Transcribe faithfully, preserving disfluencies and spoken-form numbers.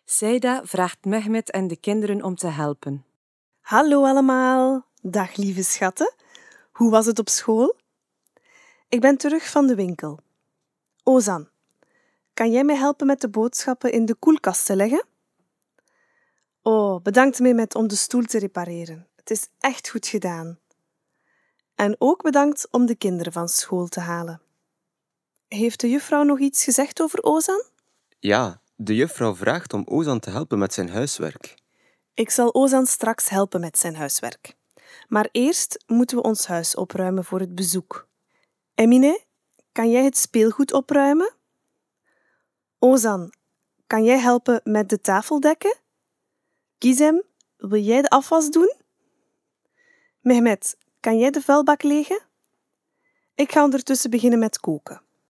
Saida vraagt Mehmet en de kinderen om te helpen. Hallo allemaal. Dag lieve schatten. Hoe was het op school? Ik ben terug van de winkel. Ozan, kan jij mij helpen met de boodschappen in de koelkast te leggen? Oh, bedankt Mehmet om de stoel te repareren. Het is echt goed gedaan. En ook bedankt om de kinderen van school te halen. Heeft de juffrouw nog iets gezegd over Ozan? Ja, de juffrouw vraagt om Ozan te helpen met zijn huiswerk. Ik zal Ozan straks helpen met zijn huiswerk. Maar eerst moeten we ons huis opruimen voor het bezoek. Emine, kan jij het speelgoed opruimen? Ozan, kan jij helpen met de tafel dekken? Gizem, wil jij de afwas doen? Mehmet, kan jij de vuilbak legen? Ik ga ondertussen beginnen met koken.